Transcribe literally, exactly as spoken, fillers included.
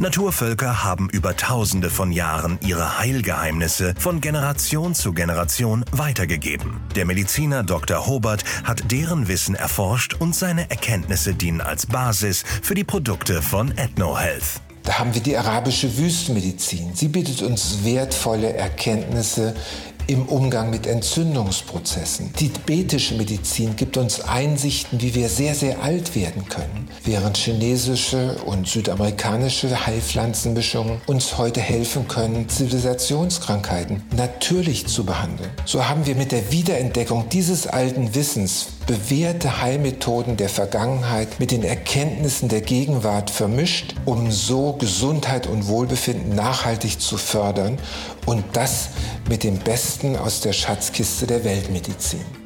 Naturvölker haben über Tausende von Jahren ihre Heilgeheimnisse von Generation zu Generation weitergegeben. Der Mediziner Doktor Hobert hat deren Wissen erforscht und seine Erkenntnisse dienen als Basis für die Produkte von Ethno-Health. Da haben wir die arabische Wüstenmedizin. Sie bietet uns wertvolle Erkenntnisse im Umgang mit Entzündungsprozessen. Die tibetische Medizin gibt uns Einsichten, wie wir sehr, sehr alt werden können, während chinesische und südamerikanische Heilpflanzenmischungen uns heute helfen können, Zivilisationskrankheiten natürlich zu behandeln. So haben wir mit der Wiederentdeckung dieses alten Wissens bewährte Heilmethoden der Vergangenheit mit den Erkenntnissen der Gegenwart vermischt, um so Gesundheit und Wohlbefinden nachhaltig zu fördern und das mit dem Besten aus der Schatzkiste der Weltmedizin.